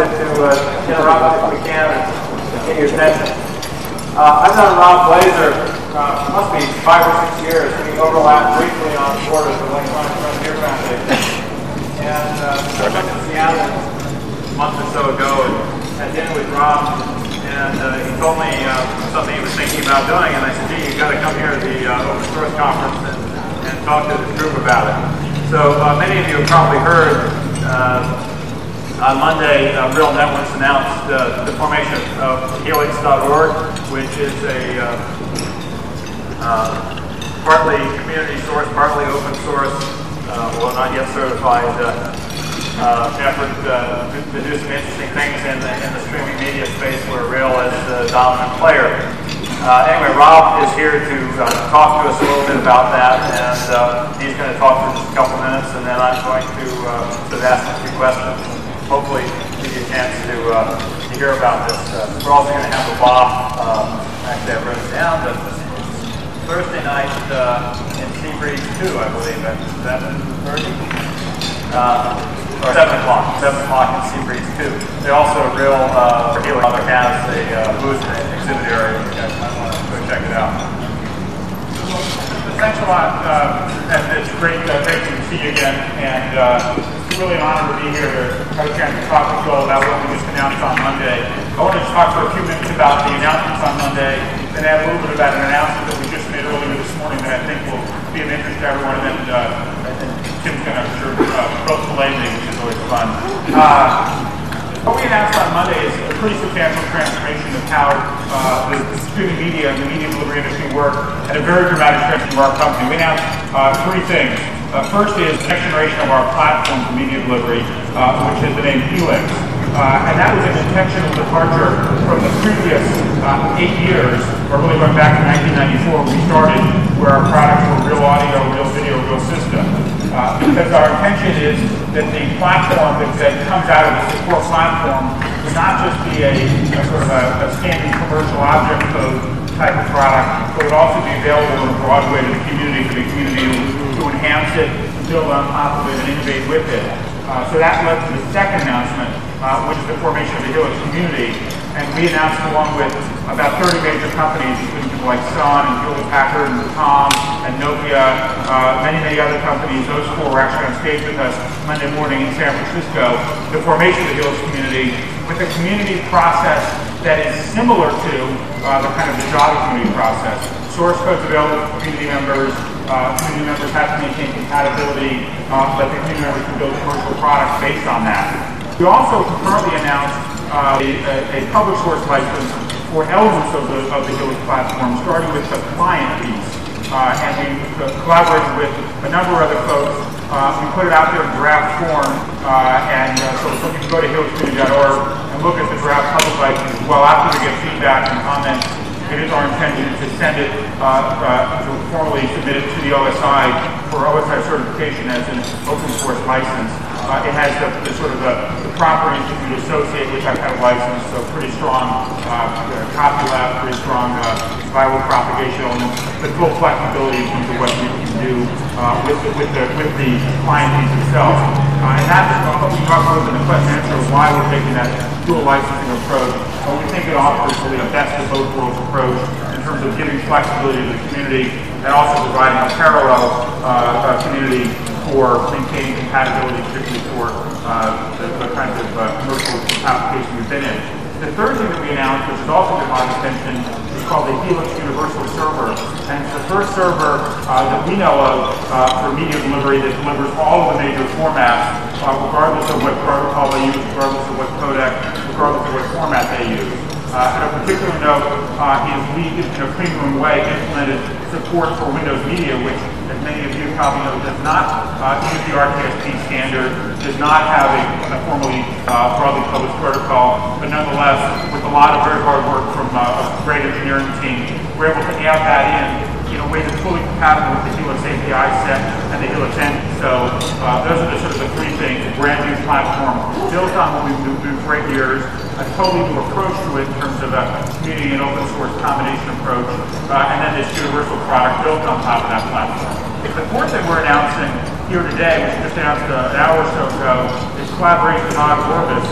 to interrupt if we can and get your attention. I've known Rob Blazer, must be 5 or 6 years. We overlapped briefly on the board of the Electronic Frontier Foundation. And I went to Seattle a month or so ago and had dinner with Rob. And he told me something he was thinking about doing. And I said, gee, you've got to come here to the Open Source Conference and talk to this group about it. So many of you have probably heard on Monday, Real Networks announced the formation of Helix.org, which is a partly community source, partly open source, well, not yet certified effort to do some interesting things in the streaming media space where Real is the dominant player. Anyway, Rob is here to talk to us a little bit about that, and he's going to talk for just a couple minutes, and then I'm going to sort of ask a few questions, hopefully give you a chance to hear about this. We're also going to have a BOF, actually I've written it down, but Thursday night in Seabreeze 2, I believe, at 7:30? Or 7 o'clock. 7 o'clock in Seabreeze 2. They also Real for Helix has a booth and exhibit area. You guys might want to go check it out. Thanks a lot. And it's great to see you again. And it's really an honor to be here to have a chance to talk with you all about what we just announced on Monday. I wanted to talk for a few minutes about the announcements on Monday, and add a little bit about an announcement that we just made earlier this morning that I think will be of interest to everyone. And then Tim's going to sort of roast the me, which is always fun. What we announced on Monday is a pretty substantial transformation of how the streaming media and the media delivery industry work, and a very dramatic transformation of our company. We announced 3 things. First is the next generation of our platform for media delivery, which is the name Helix. And that was an intentional departure from the previous 8 years, or really going back to 1994 when we started, where our products were Real Audio, Real Video, Real System. Because our intention is that the platform that comes out of this core platform would not just be a sort of a standard commercial object code type of product, but would also be available in a broad way to the community, for the community to enhance it, build on top of it, and innovate with it. So that led to the second announcement, which is the formation of the Helix community. And we announced, along with about 30 major companies, including people like Sun and Hewlett-Packard and Tom and Nokia, many other companies. Those 4 were actually on stage with us Monday morning in San Francisco. The formation of the Helix community with a community process that is similar to the kind of the Java community process. Source code's available for community members. Community members have to maintain compatibility, but the community members can build commercial products based on that. We also concurrently announced a public source license for elements of the Helix platform, starting with the client piece. And we collaborated with a number of other folks. We put it out there in draft form, and so you can go to helixcommunity.org and look at the draft public license as well. After we get feedback and comments, it is our intention to send it, to formally submit it to the OSI for OSI certification as an open source license. It has the sort of the proper institute associated with that kind of license, so pretty strong copyleft, pretty strong viral propagation elements, but full flexibility in terms of what we can do with the client piece itself. And that's what we talked about in the question and answer of why we're taking that dual licensing approach. And we think it offers really a best of both worlds approach in terms of giving flexibility to the community and also providing a parallel community for maintaining compatibility, particularly for the kinds of commercial applications we've been in. The third thing that we announced, which has also been a lot of attention, is called the Helix Universal Server. And it's the first server that we know of for media delivery that delivers all of the major formats, regardless of what protocol they use, regardless of what codec, regardless of what format they use. And of particular note, we, in a clean room way, implemented support for Windows Media, which, as many of you probably know, does not use the RTSP standard, does not have a formally broadly published protocol, but nonetheless, with a lot of very hard work from a great engineering team, we're able to add that in a way that's fully compatible with the Helix API set and the Helix engine. So those are the sort of the 3 things: a brand new platform built on what we've been doing for 8 years, a totally new approach to it in terms of a community and open source combination approach, and then this universal product built on top of that platform. The fourth thing we're announcing here today, which we just announced an hour or so ago, is collaboration with Ogg Vorbis.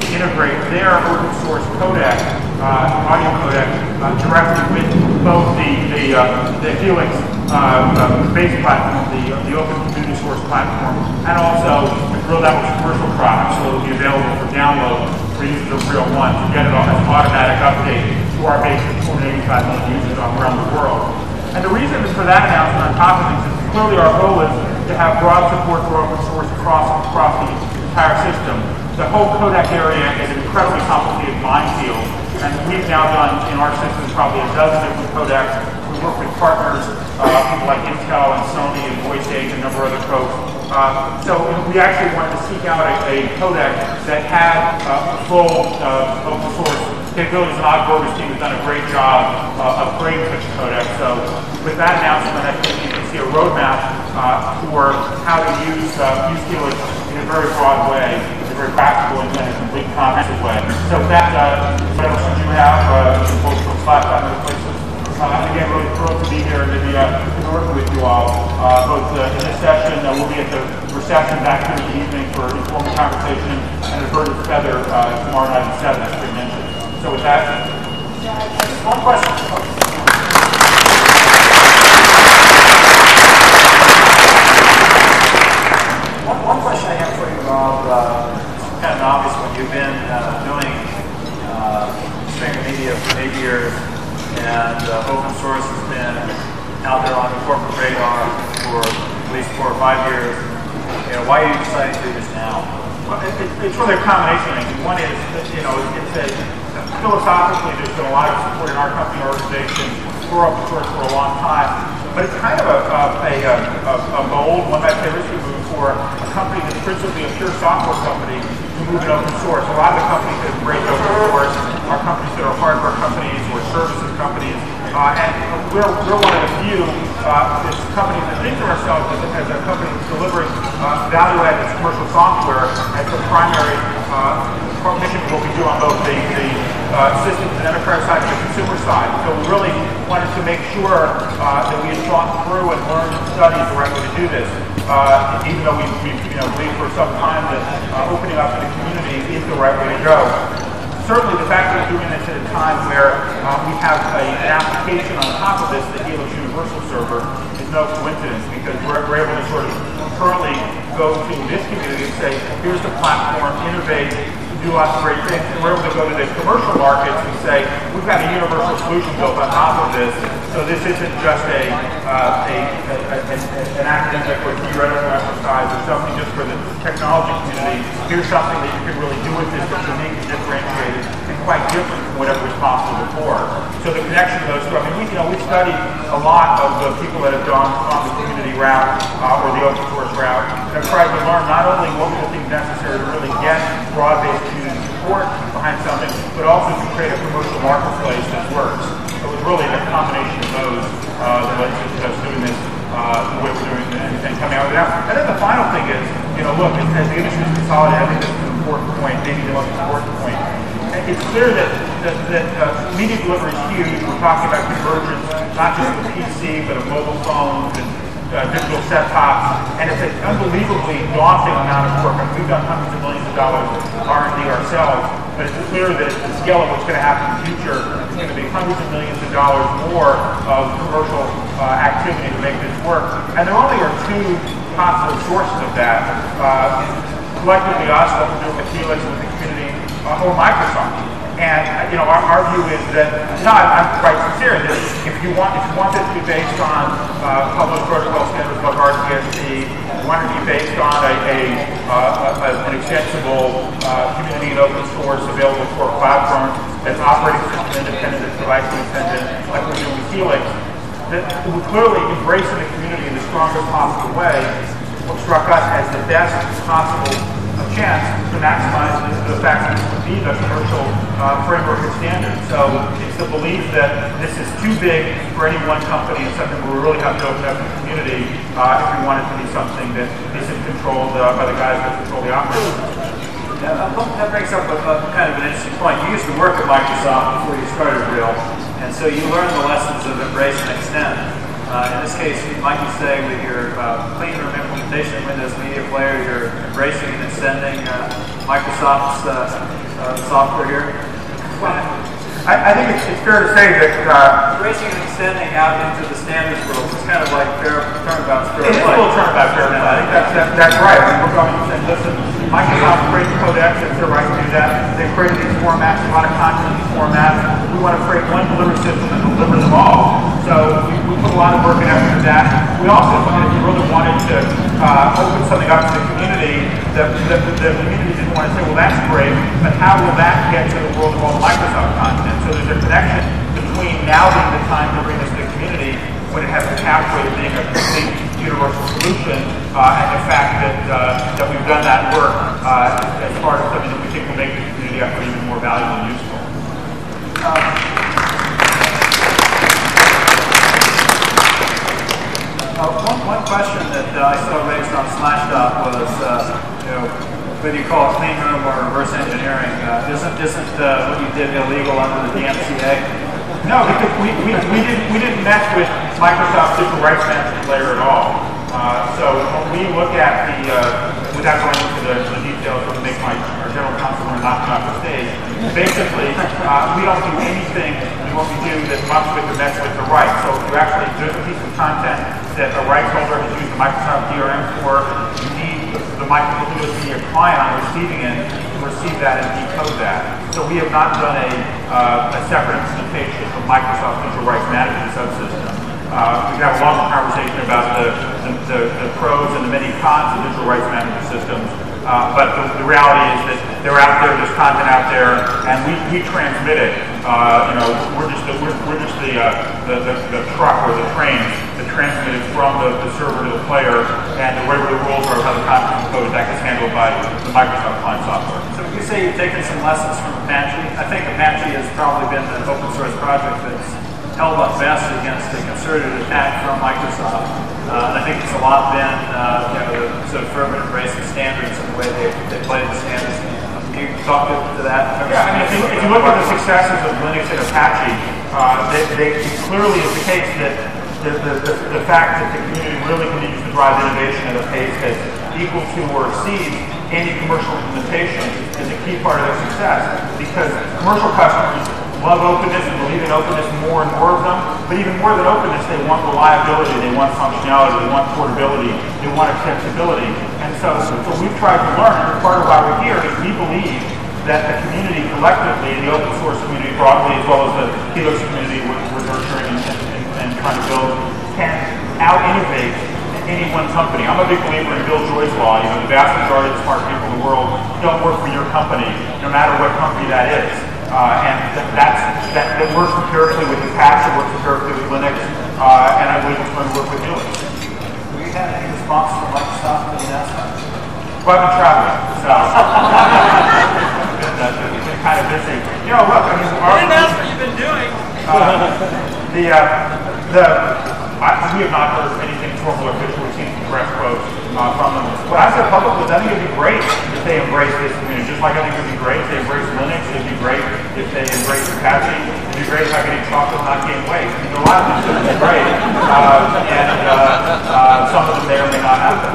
integrate their open source codec, audio codec, directly with both the Helix base platform, the open community source platform, and also to drill that with commercial products so it'll be available for download for users of Real One to get it as an automatic update to our base of 285 million users around the world. And the reason for that announcement on top of things is clearly our goal is to have broad support for open source across the entire system. The whole codec area is an incredibly complicated minefield, and we've now done in our system probably a dozen different codecs. We work with partners, people like Intel and Sony and VoiceAge and a number of other folks. So we actually wanted to seek out a codec that had full open source capabilities, and Og Borger's team has done a great job upgrading such a codec. So with that announcement, I think you can see a roadmap for how to use Helix in a very broad way, in a very practical and a complete comprehensive way. So with that, what else did you have? Both from Slack and other places. Again, really thrilled to be here and to be working with you all. Both in this session, we'll be at the reception back here in the evening for informal conversation, and a bird of feather tomorrow night at 7, as we mentioned. So with that, one question. One question I have for you, Rob. It's kind of obvious when you've been doing streaming media for 8 years, and open source has been out there on the corporate radar for at least 4 or 5 years. You know, why are you deciding to do this now? Well, it's really a combination of things. One is, philosophically, there's been a lot of support in our company organization for open source for a long time, but it's kind of a bold, one might say risky move for a company that's principally a pure software company to move to open source. A lot of the companies that embrace open source are companies that are hardware companies or services companies, and we're one of the few companies that think of ourselves as a company that's delivering value-added commercial software as the primary mission of what we do on both the systems and enterprise side and the consumer side. So we really wanted to make sure that we had thought through and learned and studied the right way to do this. Even though we believe for some time that opening up to the community is the right way to go. Certainly the fact that we're doing this at a time where we have an application on top of this, the Helix Universal Server, is no coincidence, because we're able to sort of currently go to this community and say, here's the platform, innovate, do lots of great things, and we're able to go to the commercial markets and say, we've got a universal solution built on top of this, so this isn't just an academic or theoretical exercise or something just for the technology community. Here's something that you can really do with this that's unique and differentiated and quite different from whatever was possible before. So the connection of those two, I mean, we've studied a lot of the people that have gone on the community route or the open source route, and have tried to learn not only what we think necessary to really get broad-based community support behind something, but also to create a commercial marketplace that works. So it was really a combination of those that led to us doing this the way we're doing it and coming out with it now. And then the final thing is, look, as the industry is consolidated, I think this is an important point, maybe the most important point. It's clear that media delivery is huge. We're talking about convergence, not just of PC, but of mobile phones and digital set-tops, and it's an unbelievably daunting amount of work. I mean, we've done hundreds of millions of dollars of R&D ourselves, but it's clear that the scale of what's going to happen in the future is going to be hundreds of millions of dollars more of commercial activity to make this work. And there only are 2 possible sources of that. Collectively us, what we're doing with Helix and with the community, or Microsoft. And our view is that, I'm quite sincere, that if you want this to be based on public protocol standards like RCSP, you want it to be based on an extensible community and open source available for platforms that's operating system independent, that's device independent, like we're doing with Helix, that we're clearly embracing the community in the strongest possible way. What struck us as the best possible chance to maximize the fact that this would be the commercial framework and standard. So it's the belief that this is too big for any one company and something where we really have to open up the community if we want it to be something that isn't controlled by the guys that control the operation. That brings up kind of an interesting point. You used to work at Microsoft before you started Real, and so you learned the lessons of embrace and extend. In this case, like you say, with your clean room implementation of Windows Media Player, you're embracing and extending Microsoft's software here? Well, I think it's fair to say that Racing and extending out into the standards world is kind of like turnabout's fair it's play. a little turnabout fair play. I think that's right. I mean, we're going to say, listen, Microsoft created Codex, it's their right to do that. They've created these formats, a lot of content in these formats. We want to create one delivery system and deliver them all. So we put a lot of work and effort into that. We also, if you really wanted to open something up to the community, the community didn't want to say, well, that's great, but how will that get to the world of all the Microsoft content? So there's a connection between now being the time to bring this to the community when it has a pathway to being a complete universal solution, and the fact that we've done that work as part of something that we think will make the community effort even more valuable and useful. One question that I saw raised on Slashdot was, whether you call it clean room or reverse engineering, isn't what you did illegal under the DMCA? No, because we didn't mess with Microsoft's digital rights management layer at all. So when we look at without going into the details, we'll make our general counsel not come off the stage. Basically, we don't do anything in what we do that must with or mess with the rights. So if you actually do a piece of content that a rights holder has used the Microsoft DRM for, you need the Microsoft Windows Media client on receiving it to receive that and decode that. So we have not done a separate implementation of Microsoft Digital Rights Management subsystem. We can have a longer conversation about the pros and the many cons of digital rights management systems. But the reality is that they're out there, there's content out there, and we transmit it. We're just the truck or the train that transmit it from the server to the player, and whatever the rules are of how the content is coded, that gets handled by the Microsoft client software. So you say you've taken some lessons from Apache. I think Apache has probably been an open source project that's held up best against a concerted attack from Microsoft. And I think it's a lot been the sort of fervent embrace of standards and the way they play the standards. Can you talk to that? Yeah, I mean, if you look at the successes of Linux and Apache, it clearly is the case that the fact that the community really continues to drive innovation at a pace that's equal to or exceeds any commercial implementation is a key part of their success, because commercial customers love openness and believe in openness, more and more of them. But even more than openness, they want reliability, they want functionality, they want portability, they want accessibility. And so we've tried to learn, and part of why we're here is we believe that the community collectively, the open source community broadly, as well as the Helix community we're nurturing and trying to build, can out-innovate any one company. I'm a big believer in Bill Joy's law. The vast majority of the smart people in the world don't work for your company, no matter what company that is. And that works empirically with Apache, works empirically with Linux, and I believe it's going to work with Helix. Have you had any response from Microsoft to the announcement? Well, I've been traveling, so it's been kind of busy. Look, I mean, what announcement you've been doing? We have not heard anything formal or official. We've seen some press quotes from them. What I said publicly was I think it would be great if they embrace this community. Just like I think it would be great if they embrace Linux. It would be great if they embrace Apache. It would be great if I could eat chocolate and not gain weight. I mean, a lot of things would be great. And some of them may or may not happen.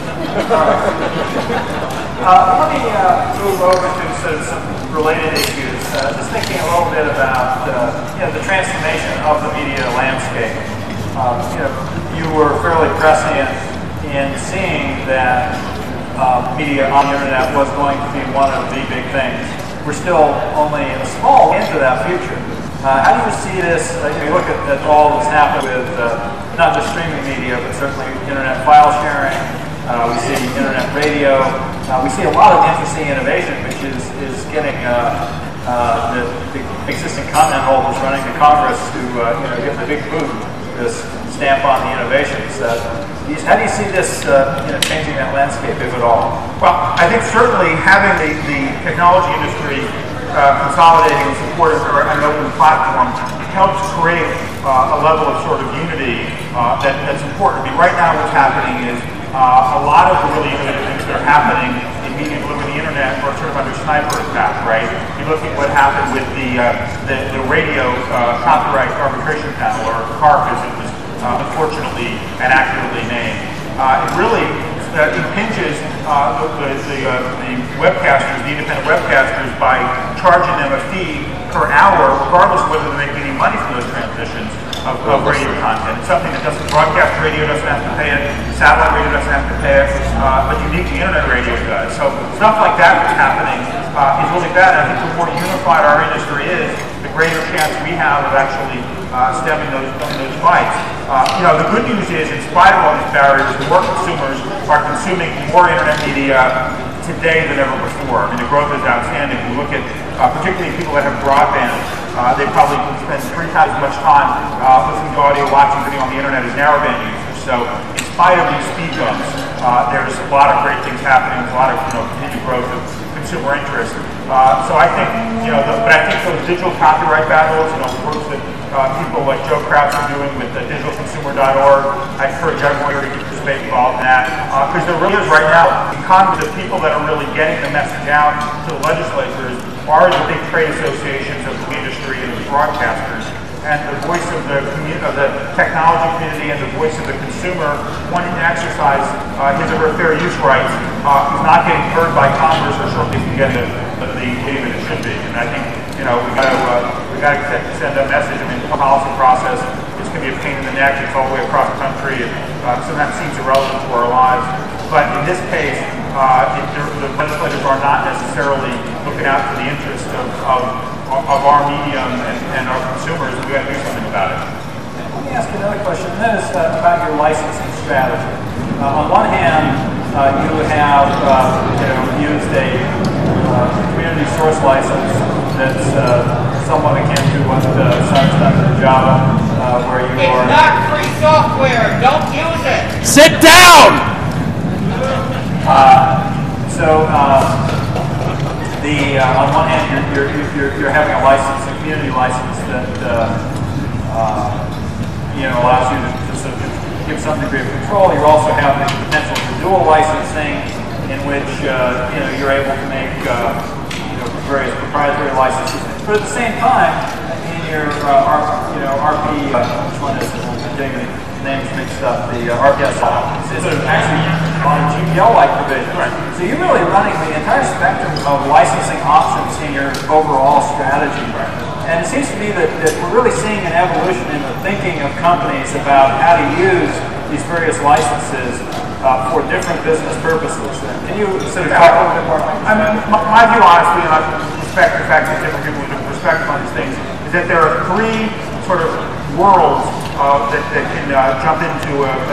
Let me move over to some related issues. Just thinking a little bit about the transformation of the media landscape. You were fairly prescient in seeing that media on the internet was going to be one of the big things. We're still only a small into that future. How do you see this? You look at all that's happened with not just streaming media, but certainly internet file sharing. We see internet radio. We see a lot of interesting innovation, which is getting the existing content holders running to Congress to give the big boot, this stamp on the innovations. How do you see this changing that landscape, if at all? Well, I think certainly having the technology industry consolidating and supporting an open platform helps create a level of sort of unity that's important. I mean, right now what's happening is a lot of the really innovative things that are happening in media delivery the internet are sort of under sniper attack, right? You look at what happened with the radio copyright arbitration panel, or CARP as it was unfortunately and accurately named. It really impinges the webcasters, the independent webcasters, by charging them a fee per hour, regardless of whether they're making any money from those transmissions of radio content. It's something that broadcast radio doesn't have to pay it, satellite radio doesn't have to pay it, but uniquely internet radio does. So stuff like that that's happening is really bad. I think the more unified our industry is, the greater chance we have of actually stemming those fights. The good news is, in spite of all these barriers, more consumers are consuming more internet media today than ever before. I mean, the growth is outstanding. If you look at particularly people that have broadband, they probably spend 3 times as much time listening to audio, watching video on the internet as narrowband users. So in spite of these speed bumps, there's a lot of great things happening. There's a lot of continued growth of consumer interest. So I think, but I think those digital copyright battles, works that people like Joe Kraus are doing with digitalconsumer.org, I encourage everyone to participate involved in that. Because there really is right now, the people that are really getting the message out to the legislatures are the big trade associations of the industry and the broadcasters. And the voice of the technology community and the voice of the consumer wanting to exercise his or her fair use rights is not getting heard by Congress, or certainly isn't getting the weight that it should be. And I think we got to send a message. I mean, the policy process is going to be a pain in the neck. It's all the way across the country. It sometimes seems irrelevant to our lives. But in this case, the legislators are not necessarily looking out for the interest of our medium and our consumers. We got to do something about it. Let me ask you another question. And that is about your licensing strategy. On one hand, you have used a community source license that's somewhat akin to what Sun's done to Java, where you are. It's not free software. Don't use it. Sit down. On one hand, you're having a license, a community license that allows you to sort of give some degree of control. You also have the potential for dual licensing, in which you're able to make various proprietary licenses. But at the same time, in your RP, which one is it? I'm getting the names mixed up. The RPS is actually on a GPL-like provision. Right. So you're really running the entire spectrum of licensing options in your overall strategy. Right. And it seems to me that we're really seeing an evolution in the thinking of companies about how to use these various licenses for different business purposes. Can you sort of talk a little bit more about that? I mean, my view, honestly, and I respect the fact that different people have different perspectives on these things, is that there are 3 sort of worlds that can jump into a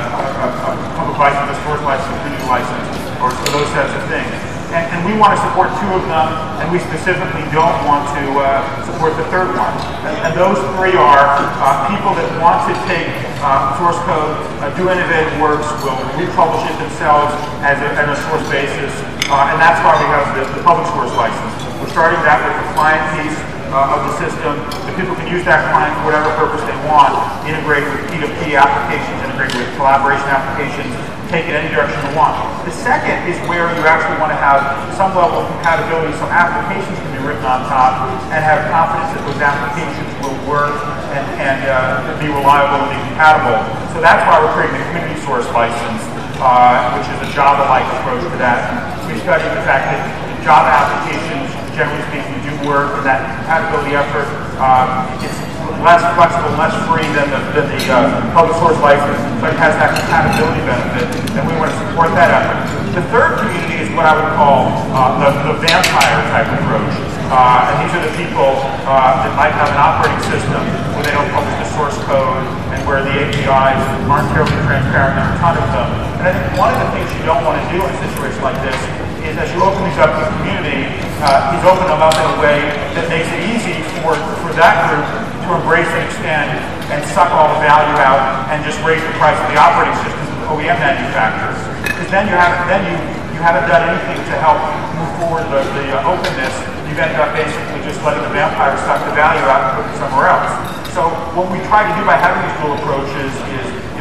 public license, a source license, a community license, or those types of things. And we want to support 2 of them, and we specifically don't want to support the 3rd one. And those 3 are people that want to take source code, do innovative works, will republish it themselves as a source basis, and that's why we have the public source license. We're starting that with the client piece of the system. The people can use that client for whatever purpose they want, integrate with P2P applications, integrate with collaboration applications, take it any direction you want. The second is where you actually want to have some level of compatibility, some applications can be written on top, and have confidence that those applications will work and be reliable and be compatible. So that's why we're creating the community source license, which is a Java-like approach to that. We studied the fact that Java applications, generally speaking, do work, and that compatibility effort, it's less flexible, less free than the public source license, but it has that compatibility benefit, and we want to support that effort. The third community is what I would call the vampire type approach. And these are the people that might have an operating system where they don't publish the source code and where the APIs aren't terribly transparent. There are a ton of them. And I think one of the things you don't want to do in a situation like this is, as you open these up to the community, is open them up in a way that makes it easy for that group to embrace and extend and suck all the value out and just raise the price of the operating systems of OEM manufacturers. Because then you haven't done anything to help move forward the openness. You've ended up basically just letting the vampire suck the value out and put it somewhere else. So what we try to do by having these dual approaches is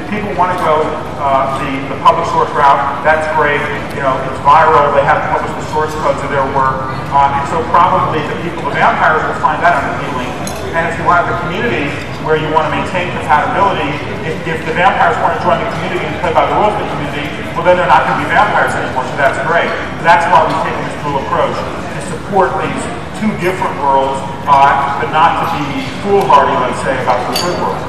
people want to go the public source route, that's great. You know, it's viral. They have published the source codes of their work. And so probably the people, the vampires, will find that unappealing. And if you have a community where you want to maintain compatibility, if the vampires want to join the community and play by the rules of the community, well, then they're not going to be vampires anymore, so that's great. That's why we've taken this dual approach, to support these two different worlds, but not to be foolhardy, let's say, about the good world.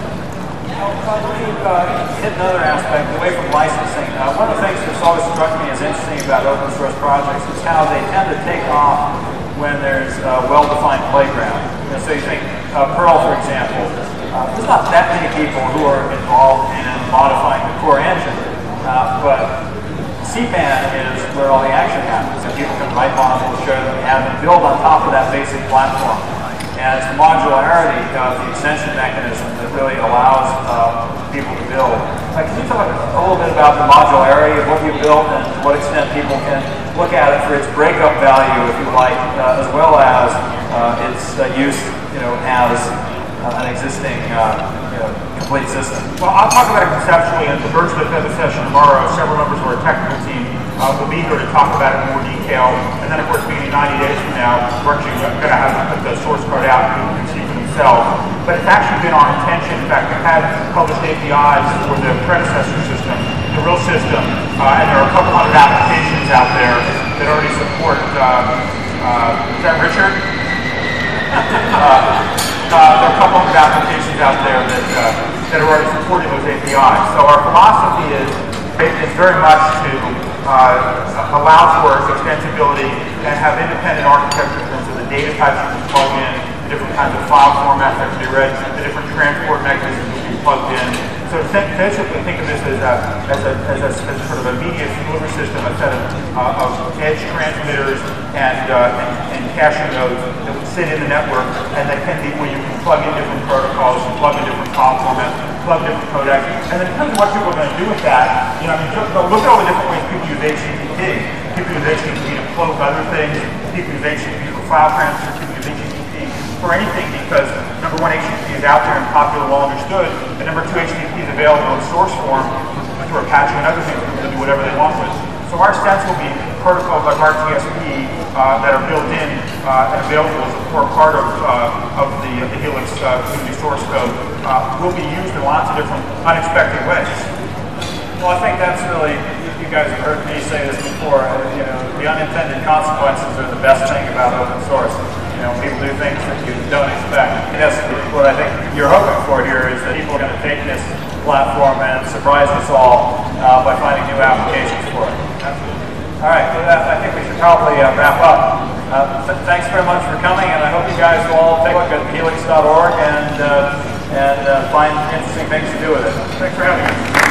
Hit another aspect, away from licensing. One of the things that's always struck me as interesting about open source projects is how they tend to take off when there's a well-defined playground. You know, so you think Perl, for example, there's not that many people who are involved in modifying the core engine, but CPAN is where all the action happens, and people can write modules, share them, add them, build on top of that basic platform. And it's the modularity of the extension mechanism that really allows people to build. Can you talk a little bit about the modularity of what you built and to what extent people can look at it for its breakup value, if you like, as well as its use, you know, as an existing complete system? Well, I'll talk about it conceptually, and at the virtual session tomorrow, several members of our technical team will be here to talk about it in more detail. And then, of course, beginning 90 days from now, we're actually going to have to put the source code out and people can see for themselves. But it's actually been our intention. In fact, we've had published APIs for the predecessor system, the real system, and there are a couple hundred applications out there that already support. Is that Richard? There are a couple hundred applications out there that are already supporting those APIs. So our philosophy is very much to allow for extensibility and have independent architecture in terms of the data types you can plug in, the different kinds of file formats that can be read, the different transport mechanisms that can be plugged in. So essentially think of this as a sort of a media delivery system, a set of edge transmitters and caching nodes that would sit in the network, and that can be where you can plug in different protocols, plug in different file formats, plug different codecs, and then depending on what people are going to do with that, you know, I mean, look at all the different ways people use HTTP. People use HTTP to plug other things. People use HTTP for file transfer. People use HTTP for anything because, number one, HTTP is out there and popular, well understood, and number two, HTTP is available in source form through Apache and other things to do whatever they want with. So our stance will be protocols like RTSP that are built in and available as a core part of the Helix community source code will be used in lots of different unexpected ways. Well, I think that's really, you guys have heard me say this before, you know, the unintended consequences are the best thing about open source. You know, people do things that you don't expect. And that's what I think you're hoping for here is that people are going to take this platform and surprise us all by finding new applications for it. All right, with that, I think we should probably wrap up. Thanks very much for coming, and I hope you guys will all take a look at helix.org and find interesting things to do with it. Thanks for having us.